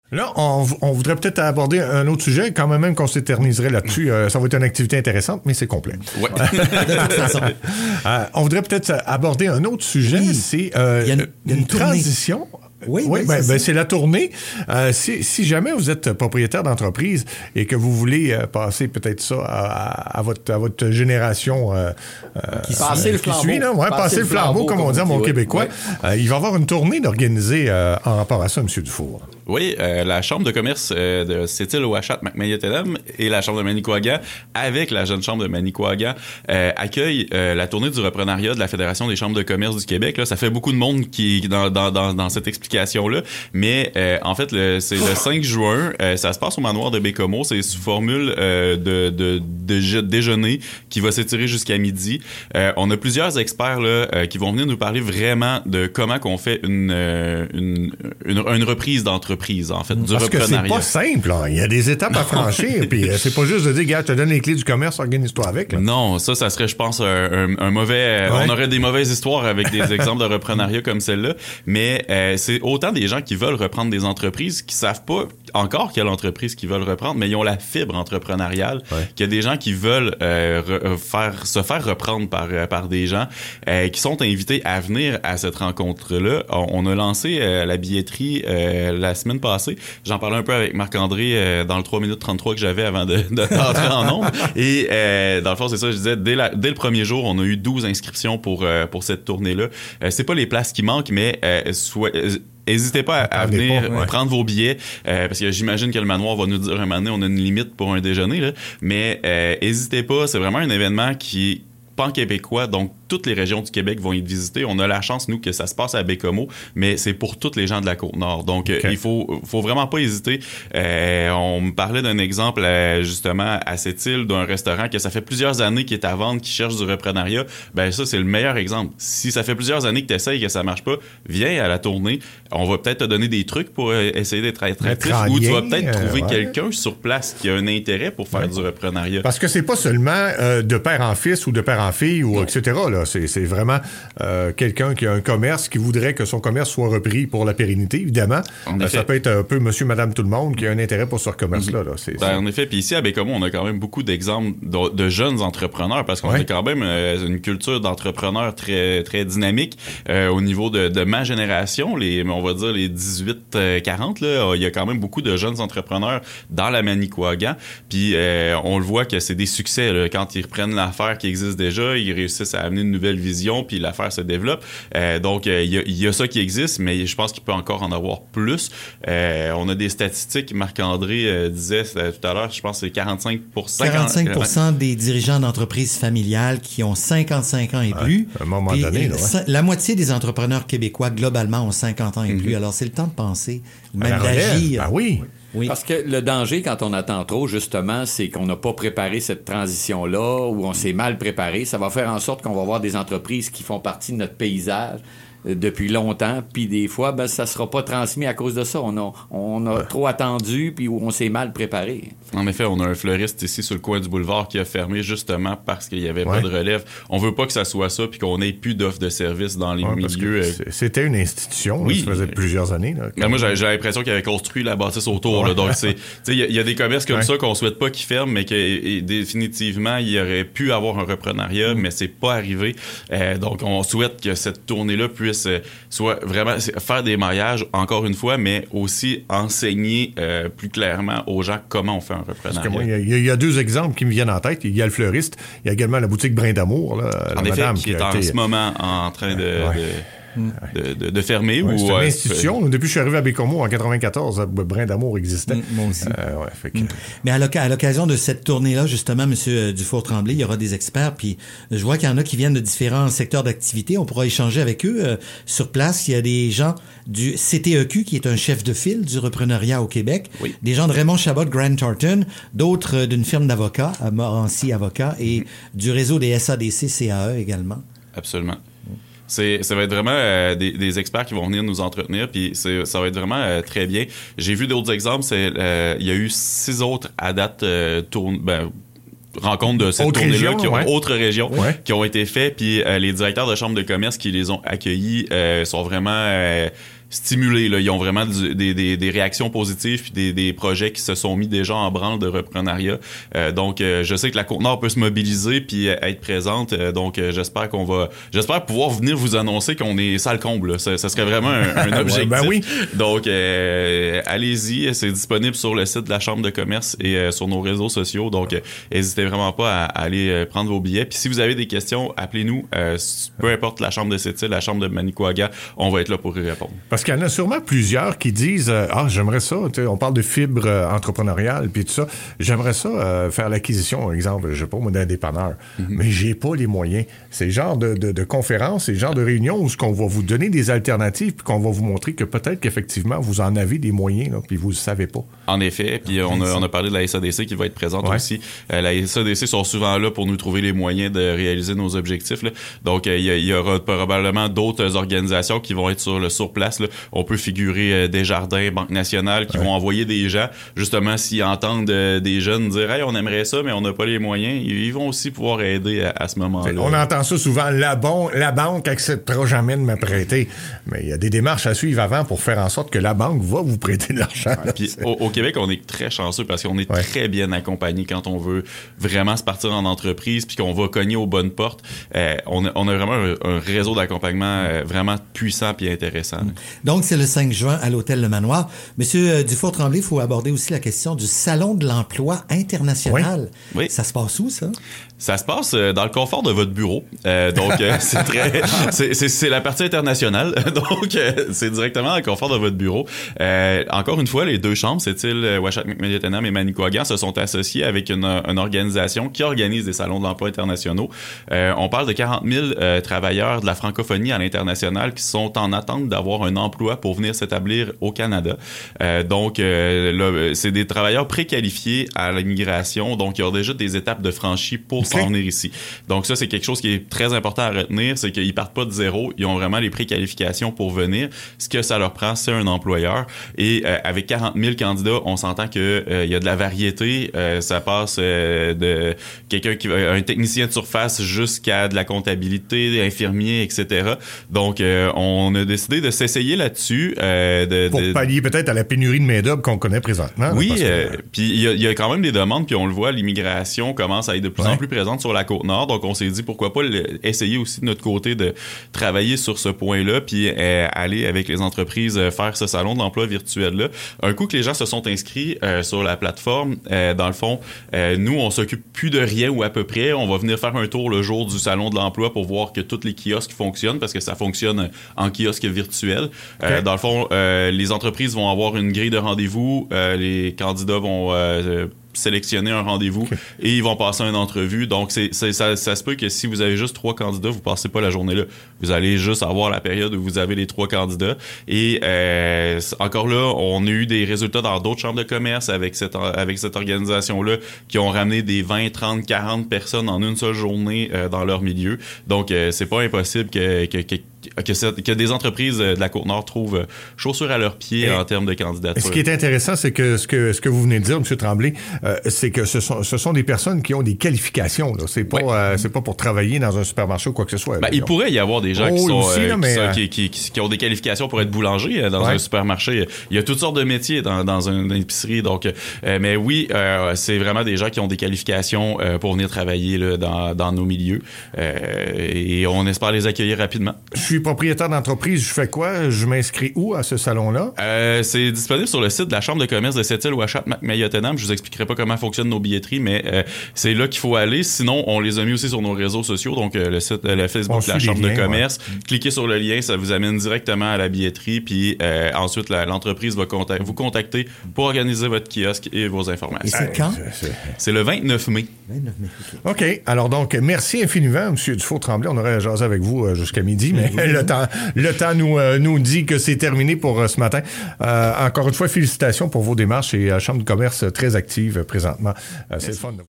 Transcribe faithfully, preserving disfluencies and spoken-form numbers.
Là, on, on voudrait peut-être aborder un autre sujet, quand même, même qu'on s'éterniserait là-dessus. Euh, ça va être une activité intéressante, mais c'est complet. Oui. De toute façon. Euh, on voudrait peut-être aborder un autre sujet. Oui. C'est euh, y a une, y a une, une transition. Oui, oui, oui ben, c'est, ben, c'est la tournée. Euh, si, si jamais vous êtes propriétaire d'entreprise et que vous voulez euh, passer peut-être ça à, à, votre, à votre génération euh, qui, passer euh, le qui suit, là, ouais, passer, passer le flambeau, flambeau comme on dit à mon oui, québécois, oui. euh, il va y avoir une tournée d'organiser euh, en rapport à ça, M. Dufour. Oui, euh, la Chambre de commerce euh, de Sept-Îles-Ouachat, Macmillan et la Chambre de Manicouagan, avec la Jeune Chambre de Manicouagan, euh, accueillent euh, la tournée du reprenariat de la Fédération des Chambres de commerce du Québec. Là, ça fait beaucoup de monde qui dans, dans, dans, dans cette explication-là, mais euh, en fait, le, c'est le cinq juin, euh, ça se passe au manoir de Bécomo, c'est sous formule euh, de, de, de déjeuner qui va s'étirer jusqu'à midi. Euh, on a plusieurs experts là, euh, qui vont venir nous parler vraiment de comment qu'on fait une, euh, une, une, une reprise d'entreprise. En fait, du Parce que c'est pas simple, là. Il y a des étapes à franchir, puis euh, c'est pas juste de dire, gars, je te donne les clés du commerce, organise-toi avec. Là. Non, ça, ça serait, je pense, un, un, un mauvais... Ouais. On aurait des mauvaises histoires avec des exemples de reprenariat comme celle-là, mais euh, c'est autant des gens qui veulent reprendre des entreprises qui savent pas encore quelle entreprise qu'ils veulent reprendre, mais ils ont la fibre entrepreneuriale, ouais. qu'il y a des gens qui veulent euh, re, faire, se faire reprendre par, par des gens euh, qui sont invités à venir à cette rencontre-là. On, on a lancé euh, la billetterie euh, la semaine passée. J'en parlais un peu avec Marc-André euh, dans le trois minutes trente-trois que j'avais avant de, de rentrer en nombre. Et euh, dans le fond, c'est ça, je disais, dès, la, dès le premier jour, on a eu douze inscriptions pour, euh, pour cette tournée-là. Euh, c'est pas les places qui manquent, mais euh, soit... Euh, N'hésitez pas à, à venir pas, ouais. prendre vos billets, euh, parce que j'imagine que le manoir va nous dire un moment donné, on a une limite pour un déjeuner, là, mais euh, n'hésitez pas, c'est vraiment un événement qui est pan-québécois, donc toutes les régions du Québec vont y visiter. On a la chance, nous, que ça se passe à Bécomo, mais c'est pour tous les gens de la Côte-Nord. Donc, okay. euh, il faut, faut vraiment pas hésiter. Euh, on me parlait d'un exemple, euh, justement, à Sept-Îles, d'un restaurant que ça fait plusieurs années qu'il est à vendre, qui cherche du reprenariat. Ben ça, c'est le meilleur exemple. Si ça fait plusieurs années que tu essayes et que ça marche pas, viens à la tournée. On va peut-être te donner des trucs pour euh, essayer d'être attractif, ou tu vas peut-être trouver euh, ouais. quelqu'un sur place qui a un intérêt pour faire ouais. du reprenariat. Parce que c'est pas seulement euh, de père en fils ou de père en fille, ou et cetera, là. C'est, c'est vraiment euh, quelqu'un qui a un commerce, qui voudrait que son commerce soit repris pour la pérennité, évidemment. Euh, ça peut être un peu monsieur, madame, tout le monde qui a un intérêt pour ce commerce-là. Là. C'est, ben, c'est... En effet, puis ici à Bécomo, on a quand même beaucoup d'exemples de, de jeunes entrepreneurs, parce qu'on ouais. a quand même euh, une culture d'entrepreneurs très, très dynamique euh, au niveau de, de ma génération, les, on va dire les dix-huit quarante, là, il y a quand même beaucoup de jeunes entrepreneurs dans la Manicouagan, puis euh, on le voit que c'est des succès là, quand ils reprennent l'affaire qui existe déjà, ils réussissent à amener une nouvelle vision, puis l'affaire se développe. Euh, donc, il euh, y, y a ça qui existe, mais je pense qu'il peut encore en avoir plus. Euh, on a des statistiques, Marc-André euh, disait euh, tout à l'heure, je pense que c'est quarante-cinq pour cent. quarante-cinq pour cent des dirigeants d'entreprises familiales qui ont cinquante-cinq ans et ouais, plus. À un moment puis, donné. Là, ouais. La moitié des entrepreneurs québécois, globalement, ont cinquante ans et mm-hmm. plus. Alors, c'est le temps de penser, même Alors, d'agir. Ben oui. Oui. Parce que le danger, quand on attend trop, justement, c'est qu'on n'a pas préparé cette transition-là, ou on s'est mal préparé. Ça va faire en sorte qu'on va avoir des entreprises qui font partie de notre paysage depuis longtemps, puis des fois, ben, ça sera pas transmis à cause de ça. On a, on a ouais. trop attendu, puis on s'est mal préparé. En effet, on a un fleuriste ici sur le coin du boulevard qui a fermé justement parce qu'il y avait ouais. pas de relève. On veut pas que ça soit ça, puis qu'on ait plus d'offres de services dans les ouais, milieux. C'était une institution, oui. Là, ça faisait plusieurs années. Là, ben moi, j'ai, j'ai l'impression qu'il avait construit la bâtisse autour. Ouais. Là, donc, c'est, il y, y a des commerces comme ouais. ça qu'on souhaite pas qu'ils ferment, mais que et, définitivement, il y aurait pu avoir un reprenariat, mm. mais c'est pas arrivé. Euh, donc, on souhaite que cette tournée-là puisse soit vraiment faire des mariages, encore une fois, mais aussi enseigner euh, plus clairement aux gens comment on fait un reprenariat. Parce que moi, il y, y a deux exemples qui me viennent en tête. Il y a le fleuriste, il y a également la boutique Brin d'Amour. Là, en la effet, madame qui, qui est en été... ce moment en train de... Ouais. de... De, de, de fermer. Ouais, ou, c'est une euh, institution. Depuis que je suis arrivé à Bécomo en quatre-vingt-quatorze, Brin d'Amour existait. Mmh, moi aussi. Euh, ouais, fait que... mmh. Mais à, l'oc- à l'occasion de cette tournée-là, justement, M. Dufour-Tremblay, il y aura des experts, puis je vois qu'il y en a qui viennent de différents secteurs d'activité. On pourra échanger avec eux. Euh, sur place, il y a des gens du C T E Q, qui est un chef de file du reprenariat au Québec, oui. des gens de Raymond Chabot, Grant Thornton, d'autres euh, d'une firme d'avocats, à Morancy Avocats, et mmh. du réseau des S A D C C A E également. Absolument. C'est, ça va être vraiment euh, des, des experts qui vont venir nous entretenir, puis c'est, ça va être vraiment euh, très bien. J'ai vu d'autres exemples, c'est euh, il y a eu six autres à date euh, tourne, ben, rencontres de cette autre tournée-là, région, qui ont ouais. autres régions, ouais. qui ont été faits, puis euh, les directeurs de chambres de commerce qui les ont accueillis euh, sont vraiment... Euh, stimulés. Là. Ils ont vraiment du, des, des, des réactions positives puis des, des projets qui se sont mis déjà en branle de reprenariat. Euh, donc, euh, je sais que la Côte-Nord peut se mobiliser puis euh, être présente. Euh, donc, euh, j'espère qu'on va... J'espère pouvoir venir vous annoncer qu'on est salle comble. Là. Ça, ça serait vraiment un, un objectif. Ouais, ben oui. Donc, euh, allez-y. C'est disponible sur le site de la Chambre de commerce et euh, sur nos réseaux sociaux. Donc, euh, n'hésitez vraiment pas à, à aller euh, prendre vos billets. Puis si vous avez des questions, appelez-nous. Euh, peu importe la Chambre de Sept-Îles, la Chambre de Manicouagan, on va être là pour y répondre. Parce qu'il y en a sûrement plusieurs qui disent euh, « Ah, j'aimerais ça. » On parle de fibre euh, entrepreneuriale puis tout ça. J'aimerais ça euh, faire l'acquisition, par exemple, je sais pas, moi, d'un dépanneur. Mm-hmm. Mais j'ai pas les moyens. C'est le genre de, de, de conférence, c'est le genre de réunion où on va vous donner des alternatives puis qu'on va vous montrer que peut-être qu'effectivement, vous en avez des moyens là, puis vous le savez pas. En effet. Puis on a, on a parlé de la S A D C qui va être présente ouais. aussi. Euh, la S A D C sont souvent là pour nous trouver les moyens de réaliser nos objectifs. Là. Donc, il euh, y, y aura probablement d'autres organisations qui vont être sur le sur-place. Là. On peut figurer euh, Desjardins, Banque nationale, qui ouais. vont envoyer des gens, justement, s'ils entendent euh, des jeunes dire « Hey, on aimerait ça, mais on n'a pas les moyens », ils vont aussi pouvoir aider à, à ce moment-là. On entend ça souvent, la, bon, la banque acceptera jamais de me prêter. Mais il y a des démarches à suivre avant pour faire en sorte que la banque va vous prêter de l'argent. Ouais, puis au, au Québec, on est très chanceux parce qu'on est ouais. très bien accompagné quand on veut vraiment se partir en entreprise puis qu'on va cogner aux bonnes portes. Euh, on, a, on a vraiment un, un réseau d'accompagnement euh, vraiment puissant puis intéressant. Mmh. Donc, c'est le cinq juin à l'Hôtel Le Manoir. Monsieur euh, Dufour-Tremblay, il faut aborder aussi la question du Salon de l'emploi international. Oui. Oui. Ça se passe où, ça? Ça se passe euh, dans le confort de votre bureau. Euh, donc, euh, c'est très... c'est, c'est, c'est la partie internationale. Donc, euh, c'est directement dans le confort de votre bureau. Euh, encore une fois, les deux chambres, c'est-il Ouachak-Micmédiaténam et Manicouagan, se sont associés avec une, une organisation qui organise des salons de l'emploi internationaux. Euh, on parle de quarante mille euh, travailleurs de la francophonie à l'international qui sont en attente d'avoir un emploi pour venir s'établir au Canada. Euh, donc, euh, là, c'est des travailleurs préqualifiés à l'immigration. Donc, il y a déjà des étapes de franchis pour s'en venir ici. Donc ça, c'est quelque chose qui est très important à retenir, c'est qu'ils partent pas de zéro, ils ont vraiment les préqualifications pour venir. Ce que ça leur prend, c'est un employeur. Et euh, avec quarante mille candidats, on s'entend que euh, il y a de la variété. Euh, ça passe euh, de quelqu'un qui va un technicien de surface jusqu'à de la comptabilité, infirmier, et cetera. Donc euh, on a décidé de s'essayer là-dessus. Euh, de, pour de, pallier peut-être à la pénurie de main-d'œuvre qu'on connaît présentement. Oui, que... euh, puis il y, y a quand même des demandes, puis on le voit, l'immigration commence à être de plus ouais. en plus présente sur la Côte-Nord. Donc, on s'est dit, pourquoi pas essayer aussi de notre côté de travailler sur ce point-là, puis euh, aller avec les entreprises euh, faire ce salon de l'emploi virtuel-là. Un coup que les gens se sont inscrits euh, sur la plateforme, euh, dans le fond, euh, nous, on s'occupe plus de rien ou à peu près. On va venir faire un tour le jour du salon de l'emploi pour voir que tous les kiosques fonctionnent, parce que ça fonctionne en kiosque virtuel. Okay. Euh, dans le fond, euh, les entreprises vont avoir une grille de rendez-vous. Euh, les candidats vont... Euh, sélectionner un rendez-vous okay. et ils vont passer une entrevue. Donc, c'est, c'est, ça, ça se peut que si vous avez juste trois candidats, vous passez pas la journée là. Vous allez juste avoir la période où vous avez les trois candidats. Et euh, encore là, on a eu des résultats dans d'autres chambres de commerce avec cette, avec cette organisation-là qui ont ramené des vingt, trente, quarante personnes en une seule journée euh, dans leur milieu. Donc, euh, c'est pas impossible que, que, que Que, cette, que des entreprises de la Côte-Nord trouvent chaussures à leurs pieds et en termes de candidature. Ce qui est intéressant, c'est que ce que, ce que vous venez de dire, M. Tremblay, euh, c'est que ce sont, ce sont des personnes qui ont des qualifications. Là. C'est pas, ouais. euh, c'est pas pour travailler dans un supermarché ou quoi que ce soit. Ben, il pourrait y avoir des gens oh, qui, sont, aussi, là, euh, mais, qui, qui, qui, qui ont des qualifications pour être boulanger dans ouais. un supermarché. Il y a toutes sortes de métiers dans, dans une épicerie. Donc, euh, mais oui, euh, c'est vraiment des gens qui ont des qualifications euh, pour venir travailler là, dans, dans nos milieux. Euh, et on espère les accueillir rapidement. Je suis propriétaire d'entreprise, je fais quoi? Je m'inscris où à ce salon-là? Euh, c'est disponible sur le site de la Chambre de commerce de Sept-Îles Ouachak-Mayotenam. Je vous expliquerai pas comment fonctionnent nos billetteries, mais euh, c'est là qu'il faut aller. Sinon, on les a mis aussi sur nos réseaux sociaux, donc euh, le site, le Facebook de la Chambre liens, de commerce. Ouais. Cliquez sur le lien, ça vous amène directement à la billetterie, puis euh, ensuite la, l'entreprise va contact, vous contacter pour organiser votre kiosque et vos informations. Et c'est quand? C'est, c'est le vingt-neuf mai. vingt-neuf mai, OK. OK. Alors donc, merci infiniment, M. Dufour-Tremblay. On aurait jasé avec vous euh, jusqu'à midi, mais oui. le temps Le temps nous, euh, nous dit que c'est terminé pour euh, ce matin. Euh, encore une fois, félicitations pour vos démarches et euh, Chambre de commerce très active euh, présentement. Euh, c'est le fun.